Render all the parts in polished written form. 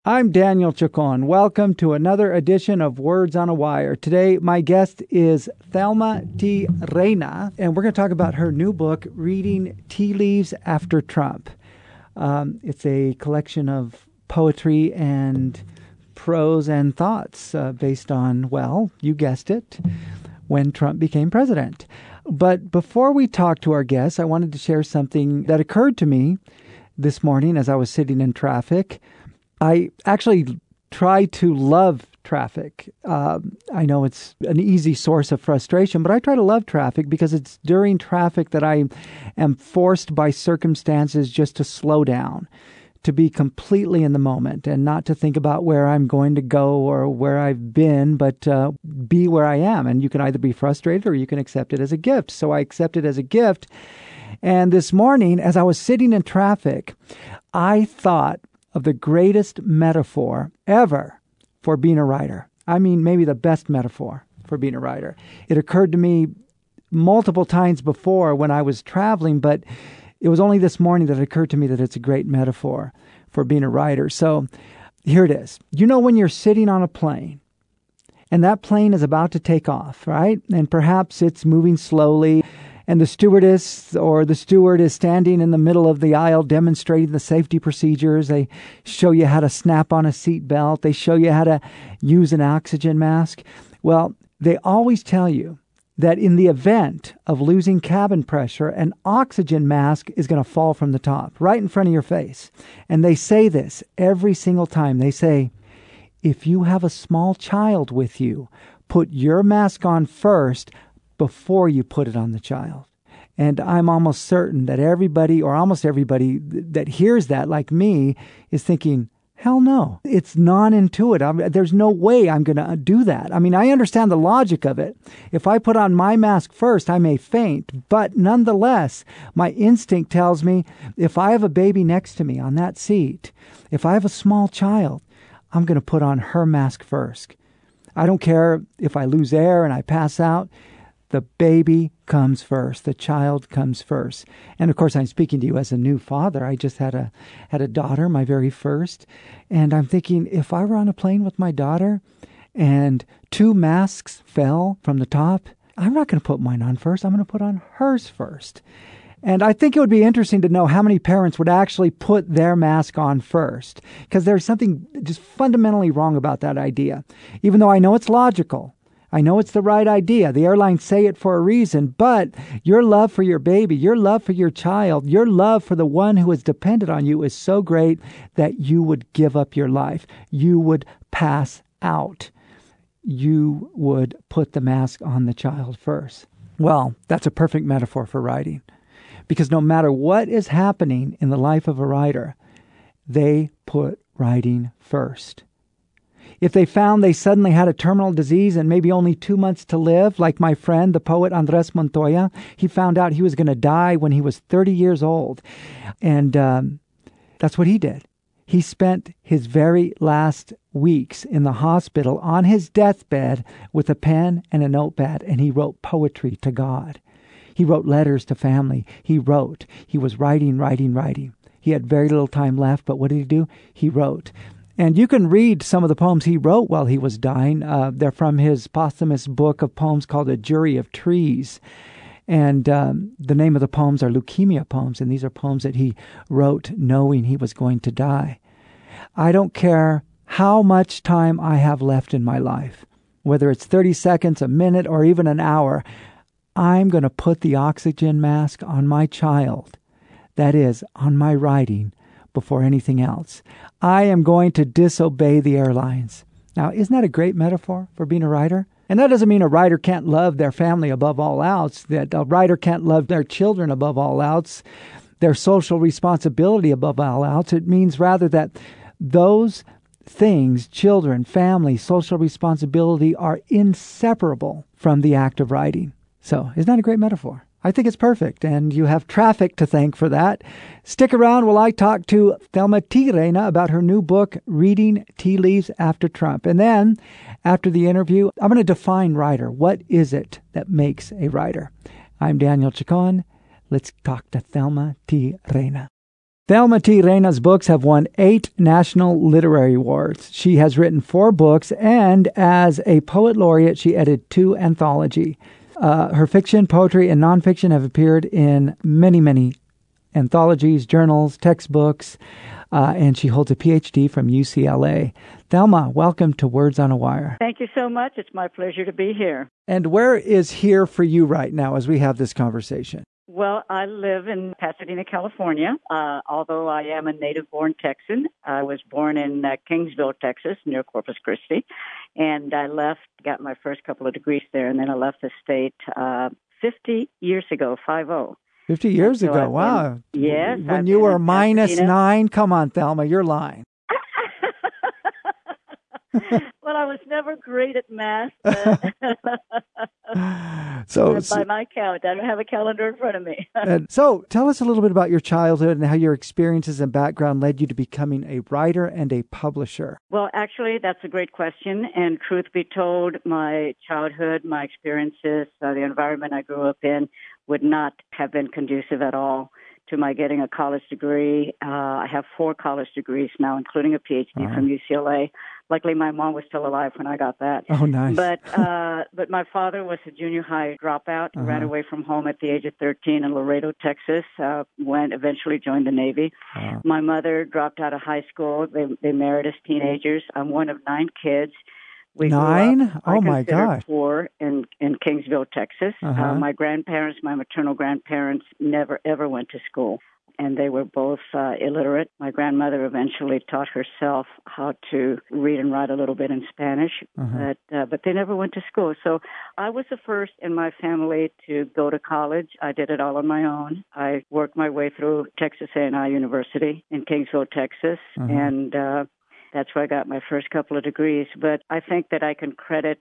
I'm Daniel Chacon. Welcome to another edition of Words on a Wire. Today, my guest is Thelma T. Reyna, and we're going to talk about her new book, Reading Tea Leaves After Trump. It's a collection of poetry and prose and thoughts based on, well, you guessed it, when Trump became president. But before we talk to our guests, I wanted to share something that occurred to me this morning as I was sitting in traffic. I actually try to love traffic. I know it's an easy source of frustration, but I try to love traffic because it's during traffic that I am forced by circumstances just to slow down, to be completely in the moment and not to think about where I'm going to go or where I've been, but be where I am. And you can either be frustrated or you can accept it as a gift. So I accept it as a gift. And this morning, as I was sitting in traffic, I thought of the greatest metaphor ever for being a writer. I mean, maybe the best metaphor for being a writer. It occurred to me multiple times before when I was traveling, but it was only this morning that it occurred to me that it's a great metaphor for being a writer. So here it is. You know when you're sitting on a plane and that plane is about to take off, right? And perhaps it's moving slowly, and the stewardess or the steward is standing in the middle of the aisle demonstrating the safety procedures. They show you how to snap on a seatbelt. They show you how to use an oxygen mask. Well, they always tell you that in the event of losing cabin pressure, an oxygen mask is going to fall from the top, right in front of your face. And they say this every single time. They say, if you have a small child with you, put your mask on first before you put it on the child. And I'm almost certain that everybody, or almost everybody that hears that, like me, is thinking, hell no. It's non-intuitive. There's no way I'm going to do that. I mean, I understand the logic of it. If I put on my mask first, I may faint. But nonetheless, my instinct tells me if I have a baby next to me on that seat, if I have a small child, I'm going to put on her mask first. I don't care if I lose air and I pass out. The baby comes first. The child comes first. And of course, I'm speaking to you as a new father. I just had a daughter, my very first. And I'm thinking, if I were on a plane with my daughter and two masks fell from the top, I'm not going to put mine on first. I'm going to put on hers first. And I think it would be interesting to know how many parents would actually put their mask on first, because there's something just fundamentally wrong about that idea. Even though I know it's logical, I know it's the right idea. The airlines say it for a reason, but your love for your baby, your love for your child, your love for the one who is dependent on you is so great that you would give up your life. You would pass out. You would put the mask on the child first. Well, that's a perfect metaphor for writing. Because no matter what is happening in the life of a writer, they put writing first. If they found they suddenly had a terminal disease and maybe only 2 months to live, like my friend, the poet Andres Montoya, he found out he was going to die when he was 30 years old. And that's what he did. He spent his very last weeks in the hospital on his deathbed with a pen and a notepad, and he wrote poetry to God. He wrote letters to family. He wrote. He was writing. He had very little time left, but what did he do? He wrote. And you can read some of the poems he wrote while he was dying. They're from his posthumous book of poems called A Jury of Trees. And the name of the poems are leukemia poems, and these are poems that he wrote knowing he was going to die. I don't care how much time I have left in my life, whether it's 30 seconds, a minute, or even an hour, I'm going to put the oxygen mask on my child, that is, on my writing, before anything else. I am going to disobey the airlines. Now, isn't that a great metaphor for being a writer? And that doesn't mean a writer can't love their family above all else, that a writer can't love their children above all else, their social responsibility above all else. It means rather that those things, children, family, social responsibility, are inseparable from the act of writing. So, isn't that a great metaphor? I think it's perfect, and you have traffic to thank for that. Stick around while I talk to Thelma T. Reyna about her new book, Reading Tea Leaves After Trump. And then, after the interview, I'm going to define writer. What is it that makes a writer? I'm Daniel Chacon. Let's talk to Thelma T. Reyna. Thelma T. Reyna's books have won 8 national literary awards. She has written 4 books, and as a poet laureate, she edited 2 anthologies. Her fiction, poetry, and nonfiction have appeared in many, many anthologies, journals, textbooks, and she holds a PhD from UCLA. Thelma, welcome to Words on a Wire. Thank you so much. It's my pleasure to be here. And where is here for you right now as we have this conversation? Well, I live in Pasadena, California, although I am a native-born Texan. I was born in Kingsville, Texas, near Corpus Christi, and I got my first couple of degrees there, and then I left the state 50 years ago, 50. 50 years ago, wow. Yes. When you were -9, come on, Thelma, you're lying. Well, I was never great at math. So by my count, I don't have a calendar in front of me. So tell us a little bit about your childhood and how your experiences and background led you to becoming a writer and a publisher. Well, actually, that's a great question. And truth be told, my childhood, my experiences, the environment I grew up in would not have been conducive at all to my getting a college degree. I have 4 college degrees now, including a PhD from UCLA. Luckily, my mom was still alive when I got that. Oh, nice. But my father was a junior high dropout, ran away from home at the age of 13 in Laredo, Texas, eventually joined the Navy. My mother dropped out of high school. They married as teenagers. I'm one of 9 kids. We 9? Oh, my gosh. 4 in Kingsville, Texas. My grandparents, my maternal grandparents, never, ever went to school. And they were both illiterate. My grandmother eventually taught herself how to read and write a little bit in Spanish, but they never went to school. So I was the first in my family to go to college. I did it all on my own. I worked my way through Texas A&I University in Kingsville, Texas, and that's where I got my first couple of degrees. But I think that I can credit...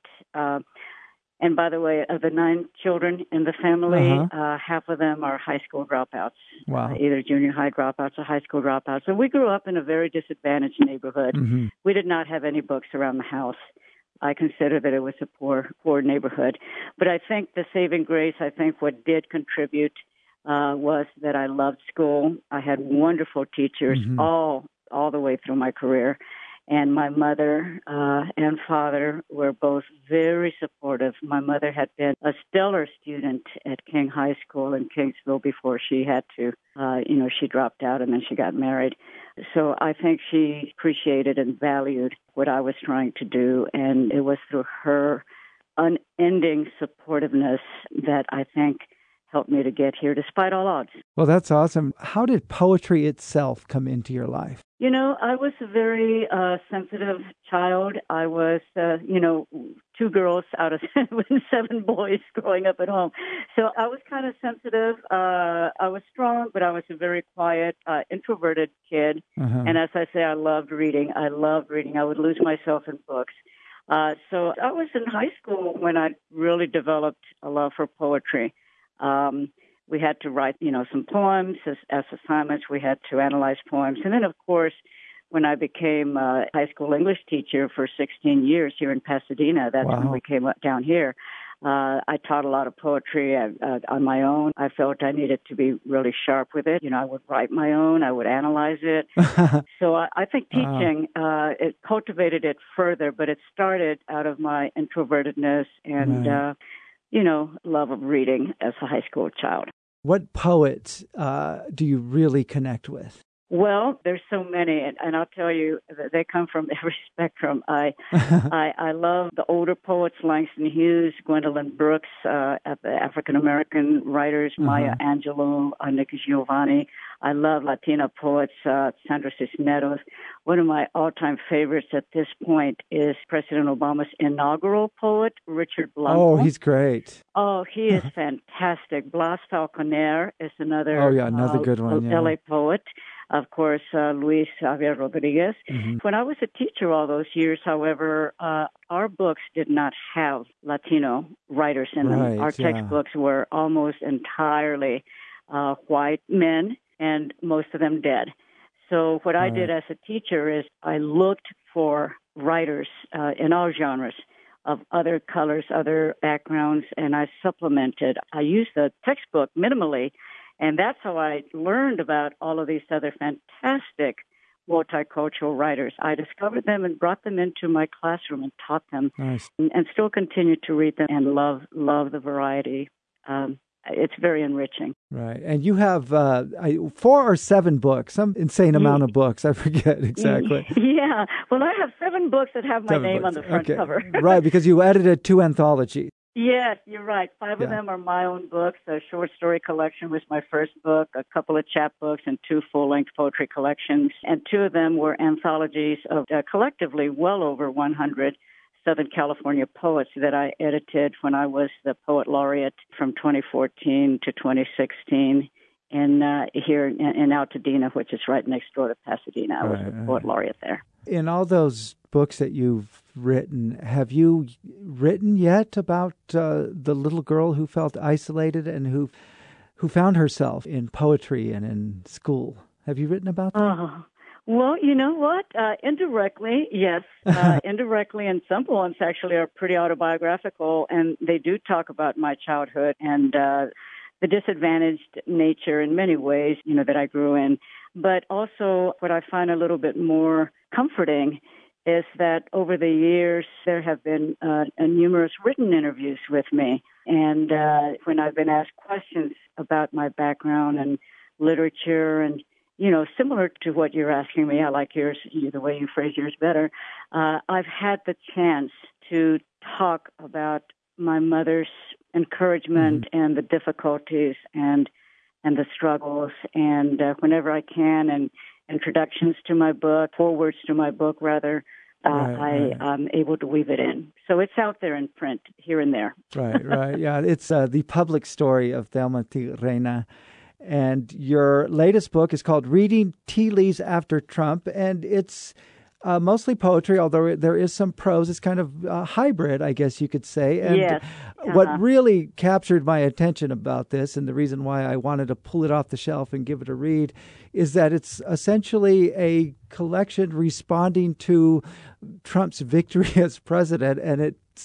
And by the way, of the 9 children in the family, half of them are high school dropouts. Wow. Either junior high dropouts or high school dropouts. So we grew up in a very disadvantaged neighborhood. We did not have any books around the house. I consider that it was a poor neighborhood. But I think the saving grace, I think what did contribute was that I loved school. I had wonderful teachers all the way through my career. And my mother and father were both very supportive. My mother had been a stellar student at King High School in Kingsville before she had to, she dropped out and then she got married. So I think she appreciated and valued what I was trying to do. And it was through her unending supportiveness that I think helped me to get here despite all odds. Well, that's awesome. How did poetry itself come into your life? I was a very sensitive child. I was, 2 girls out of 7 boys growing up at home. So I was kind of sensitive. I was strong, but I was a very quiet, introverted kid. And as I say, I loved reading. I would lose myself in books. So I was in high school when I really developed a love for poetry. We had to write, some poems as assignments. We had to analyze poems. And then, of course, when I became a high school English teacher for 16 years here in Pasadena, that's when we came down here. I taught a lot of poetry on my own. I felt I needed to be really sharp with it. I would write my own. I would analyze it. So I think teaching, it cultivated it further, but it started out of my introvertedness and, love of reading as a high school child. What poets do you really connect with? Well, there's so many, and I'll tell you, they come from every spectrum. I love the older poets, Langston Hughes, Gwendolyn Brooks, African-American writers, Maya Angelou, Nikki Giovanni. I love Latina poets, Sandra Cisneros. One of my all-time favorites at this point is President Obama's inaugural poet, Richard Blanco. Oh, he's great. Oh, he is fantastic. Blas Falconer is another good one, LA poet. Of course, Luis Javier Rodriguez. When I was a teacher all those years, however, our books did not have Latino writers in them. Our textbooks were almost entirely white men, and most of them dead. So what I did as a teacher is I looked for writers in all genres of other colors, other backgrounds, and I supplemented. I used the textbook minimally, And that's how I learned about all of these other fantastic multicultural writers. I discovered them and brought them into my classroom and taught them, Nice. and still continue to read them and love the variety. It's very enriching. Right. And you have 4 or 7 books, some insane amount of books. I forget exactly. Yeah. Well, I have 7 books that have my 7 name books. on the front cover. Right, because you edited 2 anthologies. Yes, you're right. 5 of them are my own books. A short story collection was my first book, a couple of chapbooks, and 2 full-length poetry collections. And 2 of them were anthologies of collectively well over 100 Southern California poets that I edited when I was the poet laureate from 2014 to 2016 here in Altadena, which is right next door to Pasadena. I was the poet laureate there. In all those books that you've written, have you written yet about the little girl who felt isolated and who found herself in poetry and in school? Have you written about that? Oh, well, you know what? Indirectly, yes. Indirectly, and some poems actually are pretty autobiographical, and they do talk about my childhood and the disadvantaged nature in many ways, that I grew in. But also what I find a little bit more comforting is that over the years there have been numerous written interviews with me. And when I've been asked questions about my background and literature and, similar to what you're asking me, I like yours, the way you phrase yours better, I've had the chance to talk about my mother's encouragement and the difficulties and the struggles. And whenever I can, and introductions to my book, forewords to my book, rather, I'm able to weave it in. So it's out there in print here and there. Right. Yeah, it's the public story of Thelma T. Reyna. And your latest book is called Reading Tea Leaves After Trump, and it's mostly poetry, although there is some prose. It's kind of hybrid, I guess you could say. And yes. What really captured my attention about this, and the reason why I wanted to pull it off the shelf and give it a read, is that it's essentially a collection responding to Trump's victory as president, and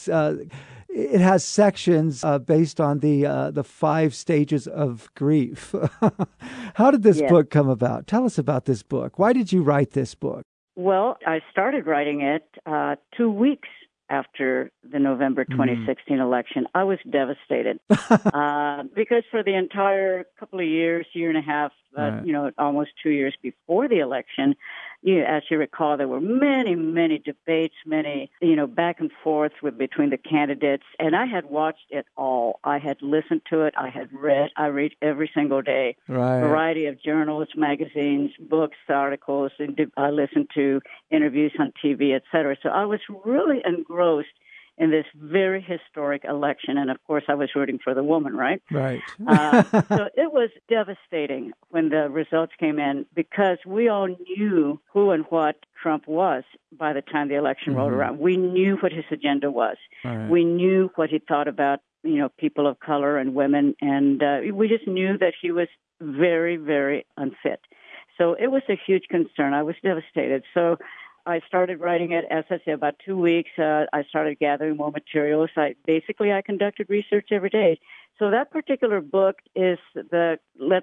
it has sections based on the 5 stages of grief. How did this book come about? Tell us about this book. Why did you write this book? Well, I started writing it 2 weeks after the November 2016 election. I was devastated because for the entire couple of years, year and a half, almost 2 years before the election, as you recall, there were many, many debates, many, back and forth between the candidates. And I had watched it all. I had listened to it. I read every single day. Right. A variety of journals, magazines, books, articles, and I listened to interviews on TV, et cetera. So I was really engrossed in this very historic election. And, of course, I was rooting for the woman, right? Right. So it was devastating when the results came in because we all knew who and what Trump was by the time the election rolled around. We knew what his agenda was. Right. We knew what he thought about, people of color and women. And we just knew that he was very, very unfit. So it was a huge concern. I was devastated. So I started writing it, as I say, about 2 weeks. I started gathering more materials. I conducted research every day. So that particular book is the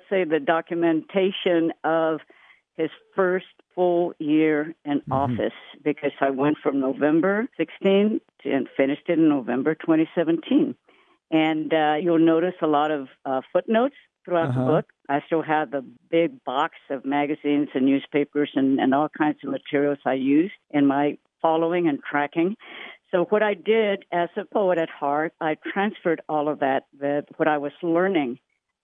documentation of his first full year in office, because I went from November 16 and finished it in November 2017. And you'll notice a lot of footnotes throughout the book. I still have the big box of magazines and newspapers and all kinds of materials I use in my following and tracking. So what I did as a poet at heart, I transferred all of that what I was learning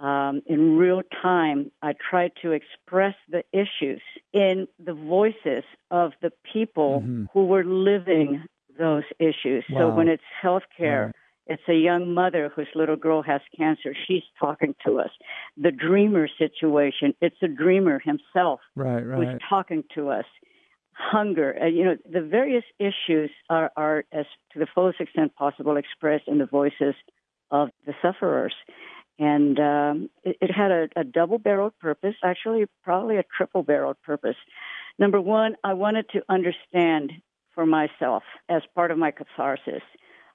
in real time. I tried to express the issues in the voices of the people who were living those issues. Wow. So when it's healthcare, it's a young mother whose little girl has cancer. She's talking to us. The dreamer situation, it's a dreamer himself who's talking to us. Hunger, the various issues are, as to the fullest extent possible, expressed in the voices of the sufferers. And it had a double-barreled purpose, actually probably a triple-barreled purpose. Number one, I wanted to understand for myself, as part of my catharsis,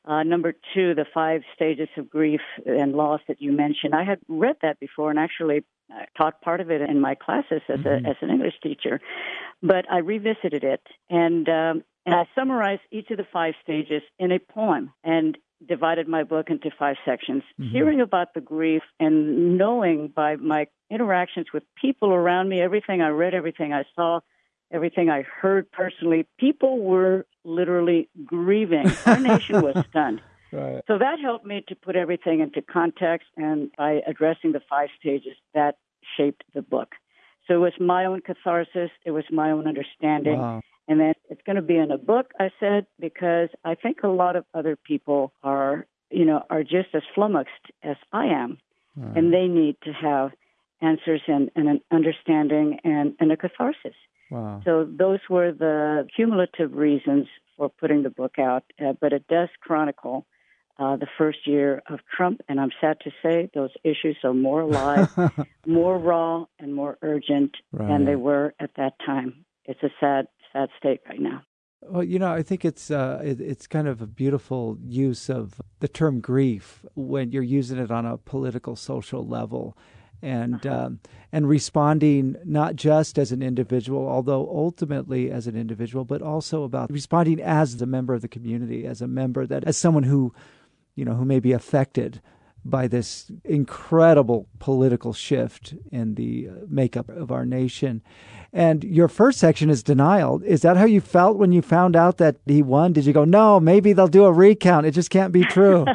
Number two, the 5 stages of grief and loss that you mentioned. I had read that before and actually taught part of it in my classes as an English teacher. But I revisited it, and I summarized each of the 5 stages in a poem and divided my book into 5 sections. Hearing about the grief and knowing by my interactions with people around me, everything I read, everything I saw, everything I heard personally, people were literally grieving. Our nation was stunned. Right. So that helped me to put everything into context, and by addressing the 5 stages, that shaped the book. So it was my own catharsis. It was my own understanding. Wow. And then it's going to be in a book, I said, because I think a lot of other people are just as flummoxed as I am. Right. And they need to have answers and an understanding and a catharsis. Wow. So those were the cumulative reasons for putting the book out. But it does chronicle the first year of Trump. And I'm sad to say those issues are more alive, more raw, and more urgent than they were at that time. It's a sad state right now. Well, I think it's kind of a beautiful use of the term grief when you're using it on a political, social level, and responding not just as an individual, although ultimately as an individual, but also about responding as the member of the community, as someone who may be affected by this incredible political shift in the makeup of our nation. And your first section is denial. Is that how you felt when you found out that he won? Did you go, no, maybe they'll do a recount. It just can't be true.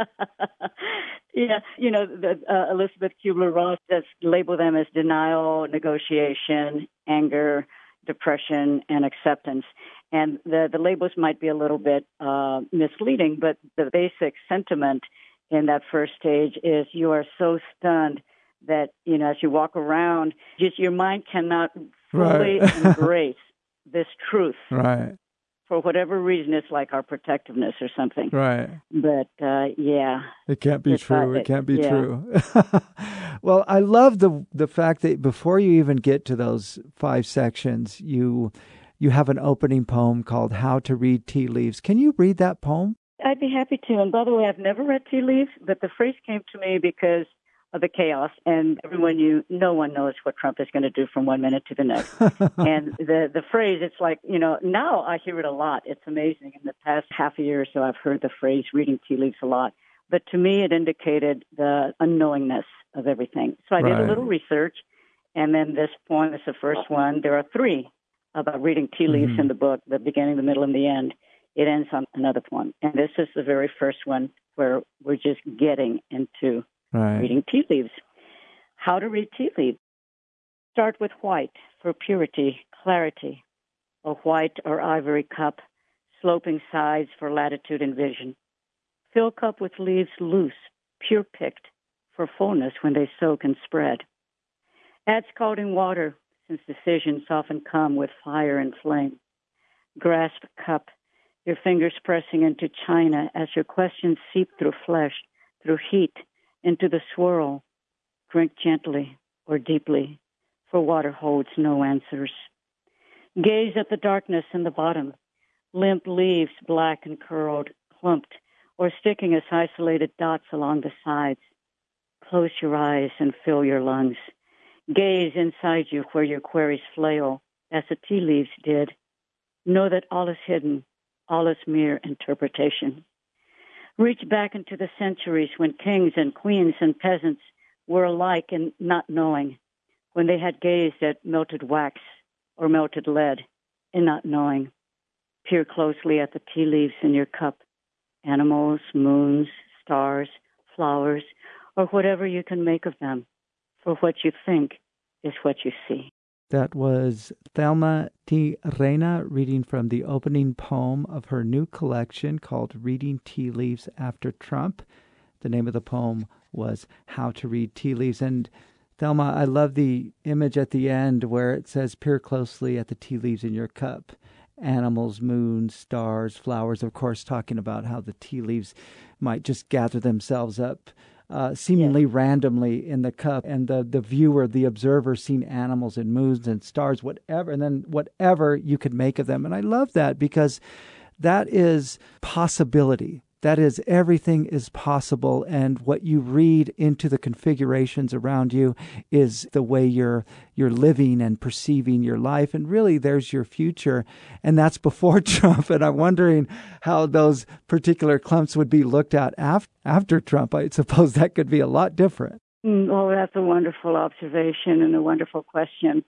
Yeah, Elizabeth Kubler-Ross does label them as denial, negotiation, anger, depression, and acceptance. And the labels might be a little bit misleading, but the basic sentiment in that first stage is you are so stunned that, as you walk around, just your mind cannot fully embrace this truth. Right. For whatever reason, it's like our protectiveness or something. Right. But, yeah. It can't be true. It can't be true. Well, I love the fact that before you even get to those 5 sections, you have an opening poem called How to Read Tea Leaves. Can you read that poem? I'd be happy to. And by the way, I've never read tea leaves, but the phrase came to me because of the chaos. And no one knows what Trump is going to do from one minute to the next. And the phrase, it's like, now I hear it a lot. It's amazing. In the past half a year or so, I've heard the phrase reading tea leaves a lot. But to me, it indicated the unknowingness of everything. So I did a little research. And then this poem is the first one. There are 3 about reading tea leaves in the book, the beginning, the middle, and the end. It ends on another poem. And this is the very first one where we're just getting into reading tea leaves. How to read tea leaves. Start with white for purity, clarity. A white or ivory cup, sloping sides for latitude and vision. Fill cup with leaves loose, pure picked, for fullness when they soak and spread. Add scalding water, since decisions often come with fire and flame. Grasp cup, your fingers pressing into china as your questions seep through flesh, through heat, into the swirl. Drink gently or deeply, for water holds no answers. Gaze at the darkness in the bottom, limp leaves black and curled, clumped, or sticking as isolated dots along the sides. Close your eyes and fill your lungs. Gaze inside you where your queries flail, as the tea leaves did. Know that all is hidden, all is mere interpretation. Reach back into the centuries when kings and queens and peasants were alike in not knowing, when they had gazed at melted wax or melted lead in not knowing. Peer closely at the tea leaves in your cup, animals, moons, stars, flowers, or whatever you can make of them, for what you think is what you see. That was Thelma T. Reyna reading from the opening poem of her new collection called Reading Tea Leaves After Trump. The name of the poem was How to Read Tea Leaves. And Thelma, I love the image at the end where it says, peer closely at the tea leaves in your cup. Animals, moons, stars, flowers, of course, talking about how the tea leaves might just gather themselves up seemingly randomly in the cup, and the viewer, the observer, seeing animals and moons and stars, whatever, and then whatever you could make of them. And I love that because that is possibility. That is, everything is possible, and what you read into the configurations around you is the way you're living and perceiving your life, and really there's your future, and that's before Trump, and I'm wondering how those particular clumps would be looked at after Trump. I suppose that could be a lot different. Oh, that's a wonderful observation and a wonderful question.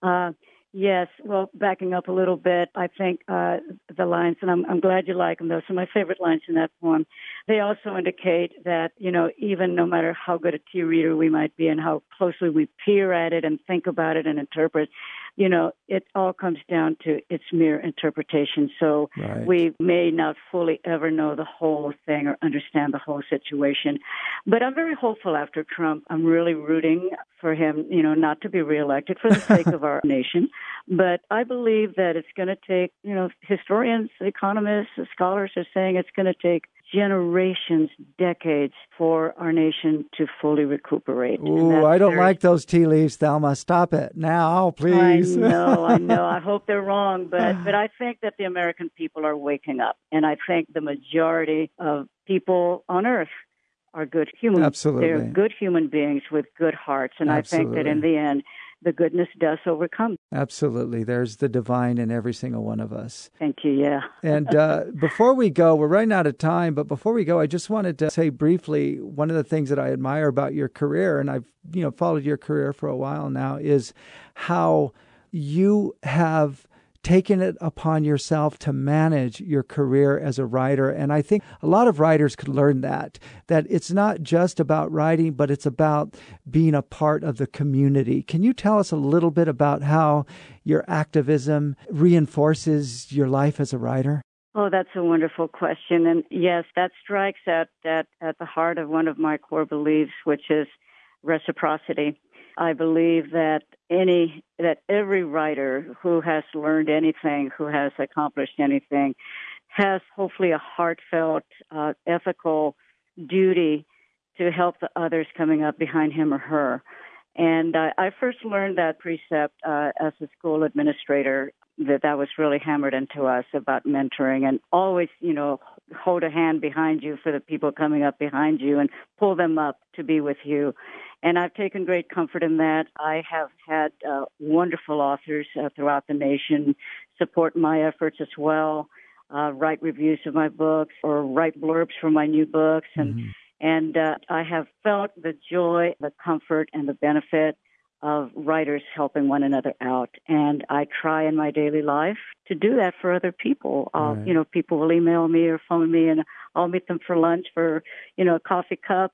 Yes. Well, backing up a little bit, I think the lines, and I'm glad you like them, those are my favorite lines in that poem. They also indicate that, even no matter how good a tea reader we might be and how closely we peer at it and think about it and interpret, it all comes down to its mere interpretation. So Right. We may not fully ever know the whole thing or understand the whole situation. But I'm very hopeful after Trump. I'm really rooting for him, not to be reelected for the sake of our nation. But I believe that it's going to take, historians, economists, scholars are saying it's going to take generations, decades for our nation to fully recuperate. Ooh, I don't like those tea leaves, Thelma. Stop it now, please. I know. I hope they're wrong, but I think that the American people are waking up, and I think the majority of people on Earth are good humans. Absolutely. They're good human beings with good hearts, and Absolutely. I think that in the end, the goodness does overcome. Absolutely. There's the divine in every single one of us. Thank you, yeah. And before we go, we're running out of time, but before we go, I just wanted to say briefly, one of the things that I admire about your career, and I've followed your career for a while now, is how you have taken it upon yourself to manage your career as a writer. And I think a lot of writers could learn that it's not just about writing, but it's about being a part of the community. Can you tell us a little bit about how your activism reinforces your life as a writer? Oh, that's a wonderful question. And yes, that strikes at the heart of one of my core beliefs, which is reciprocity. I believe that every writer who has learned anything, who has accomplished anything, has hopefully a heartfelt, ethical duty to help the others coming up behind him or her. And I first learned that precept as a school administrator, that was really hammered into us about mentoring and always, hold a hand behind you for the people coming up behind you and pull them up to be with you. And I've taken great comfort in that. I have had wonderful authors throughout the nation support my efforts as well, write reviews of my books or write blurbs for my new books. And I have felt the joy, the comfort, and the benefit of writers helping one another out. And I try in my daily life to do that for other people. Right. People will email me or phone me, and I'll meet them for lunch for, a coffee cup.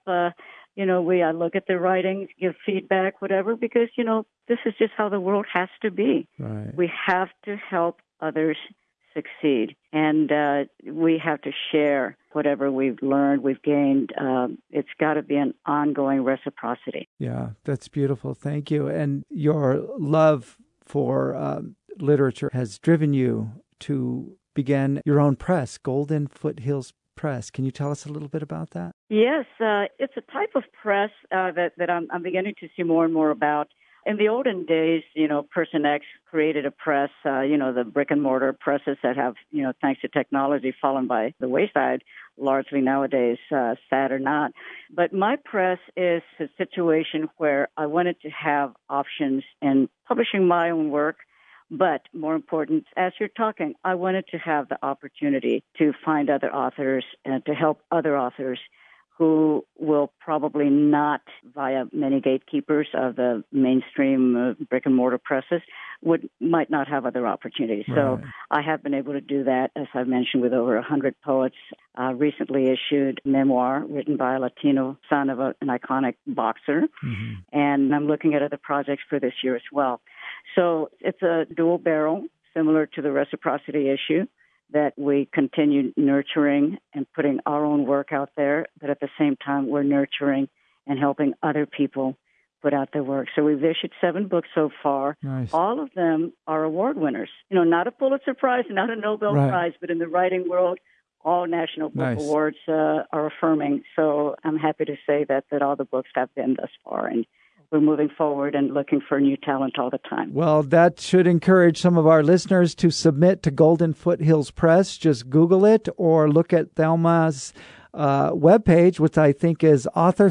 I look at their writings, give feedback, whatever, because, this is just how the world has to be. Right. We have to help others succeed, and we have to share whatever we've learned, we've gained. It's got to be an ongoing reciprocity. Yeah, that's beautiful. Thank you. And your love for literature has driven you to begin your own press, Golden Foothills Press. Can you tell us a little bit about that? Yes, it's a type of press that I'm beginning to see more and more about. In the olden days, Person X created a press, the brick and mortar presses that have, thanks to technology, fallen by the wayside largely nowadays, sad or not. But my press is a situation where I wanted to have options in publishing my own work. But more important, as you're talking, I wanted to have the opportunity to find other authors and to help other authors who will probably not, via many gatekeepers of the mainstream brick-and-mortar presses, might not have other opportunities. Right. So I have been able to do that, as I mentioned, with over 100 poets. Recently issued memoir written by a Latino son of an iconic boxer. And I'm looking at other projects for this year as well. So it's a dual barrel, similar to the reciprocity issue, that we continue nurturing and putting our own work out there, but at the same time, we're nurturing and helping other people put out their work. So we've issued 7 books so far. Nice. All of them are award winners. Not a Pulitzer Prize, not a Nobel Prize, but in the writing world, all National Book Awards are affirming. So I'm happy to say that all the books have been thus far. And we're moving forward and looking for new talent all the time. Well, that should encourage some of our listeners to submit to Golden Foothills Press. Just Google it or look at Thelma's webpage, which I think is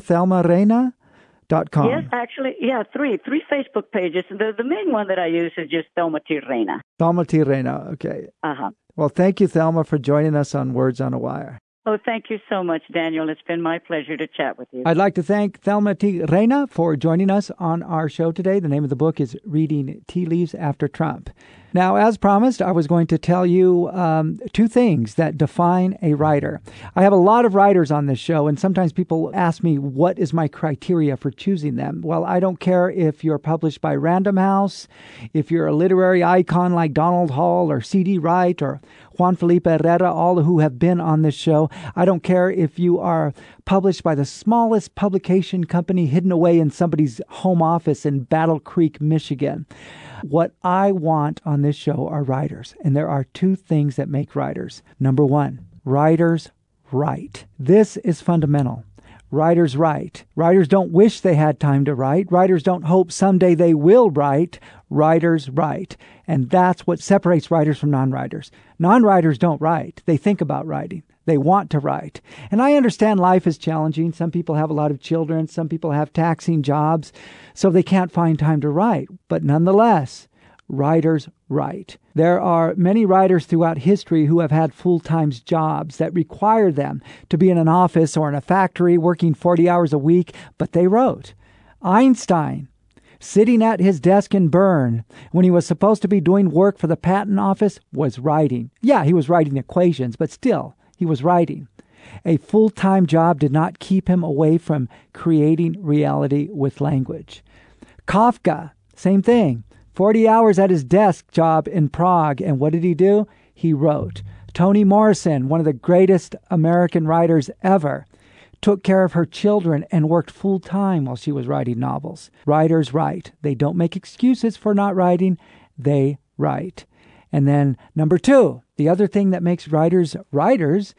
authorthelmareina.com. Yes, actually, three Facebook pages. The main one that I use is just Thelma T. Reina. Thelma T. Reina, okay. Uh-huh. Well, thank you, Thelma, for joining us on Words on a Wire. Oh, thank you so much, Daniel. It's been my pleasure to chat with you. I'd like to thank Thelma T. Reina for joining us on our show today. The name of the book is Reading Tea Leaves After Trump. Now, as promised, I was going to tell you two things that define a writer. I have a lot of writers on this show, and sometimes people ask me, what is my criteria for choosing them? Well, I don't care if you're published by Random House, if you're a literary icon like Donald Hall or C.D. Wright or Juan Felipe Herrera, all who have been on this show. I don't care if you are published by the smallest publication company hidden away in somebody's home office in Battle Creek, Michigan. What I want on this show are writers, and there are two things that make writers. Number one, writers write. This is fundamental. Writers write. Writers don't wish they had time to write. Writers don't hope someday they will write. Writers write. And that's what separates writers from non-writers. Non-writers don't write. They think about writing. They want to write. And I understand life is challenging. Some people have a lot of children. Some people have taxing jobs, so they can't find time to write. But nonetheless, writers write. There are many writers throughout history who have had full-time jobs that require them to be in an office or in a factory working 40 hours a week, but they wrote. Einstein, sitting at his desk in Bern when he was supposed to be doing work for the patent office, was writing. Yeah, he was writing equations, but still, he was writing. A full-time job did not keep him away from creating reality with language. Kafka, same thing. 40 hours at his desk job in Prague, and what did he do? He wrote. Toni Morrison, one of the greatest American writers ever, took care of her children and worked full-time while she was writing novels. Writers write. They don't make excuses for not writing. They write. And then number two, the other thing that makes writers writers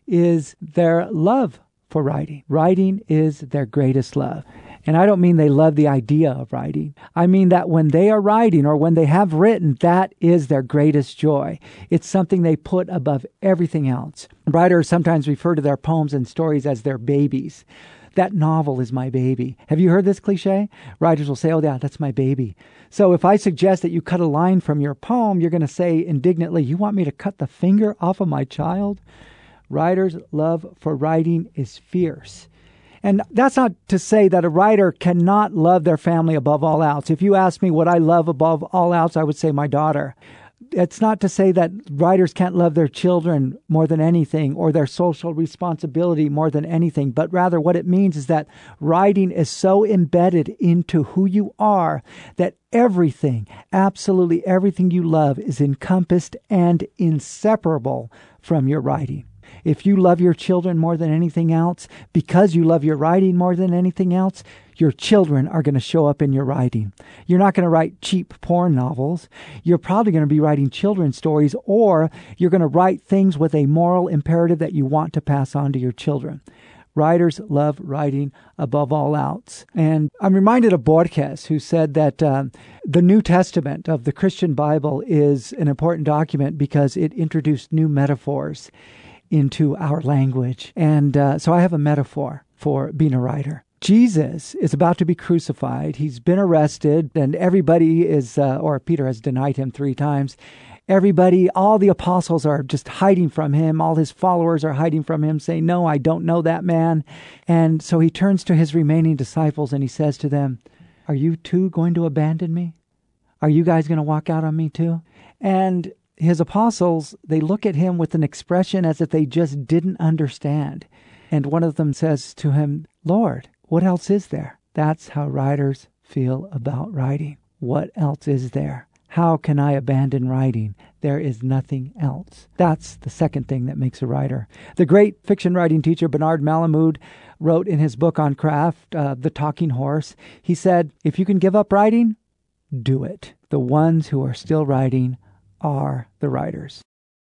is their love for writing. Writing is their greatest love. And I don't mean they love the idea of writing. I mean that when they are writing or when they have written, that is their greatest joy. It's something they put above everything else. Writers sometimes refer to their poems and stories as their babies. That novel is my baby. Have you heard this cliche? Writers will say, oh, yeah, that's my baby. So if I suggest that you cut a line from your poem, you're going to say indignantly, you want me to cut the finger off of my child? Writers' love for writing is fierce. And that's not to say that a writer cannot love their family above all else. If you ask me what I love above all else, I would say my daughter. It's not to say that writers can't love their children more than anything or their social responsibility more than anything, but rather what it means is that writing is so embedded into who you are that everything, absolutely everything you love is encompassed and inseparable from your writing. If you love your children more than anything else, because you love your writing more than anything else, your children are going to show up in your writing. You're not going to write cheap porn novels. You're probably going to be writing children's stories, or you're going to write things with a moral imperative that you want to pass on to your children. Writers love writing above all else. And I'm reminded of Borges, who said that the New Testament of the Christian Bible is an important document because it introduced new metaphors into our language. And so I have a metaphor for being a writer. Jesus is about to be crucified. He's been arrested, and everybody is, or Peter has denied him 3 times. Everybody, all the apostles are just hiding from him. All his followers are hiding from him, saying, no, I don't know that man. And so he turns to his remaining disciples and he says to them, are you too going to abandon me? Are you guys going to walk out on me too? And his apostles, they look at him with an expression as if they just didn't understand. And one of them says to him, Lord, what else is there? That's how writers feel about writing. What else is there? How can I abandon writing? There is nothing else. That's the second thing that makes a writer. The great fiction writing teacher Bernard Malamud wrote in his book on craft, The Talking Horse, he said, if you can give up writing, do it. The ones who are still writing are the writers.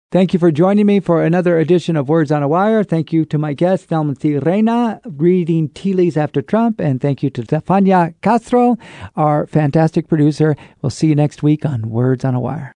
Thank you for joining me for another edition of Words on a Wire. Thank you to my guest, Thelma T. Reyna, reading Tea Leaves After Trump. And thank you to Stefania Castro, our fantastic producer. We'll see you next week on Words on a Wire.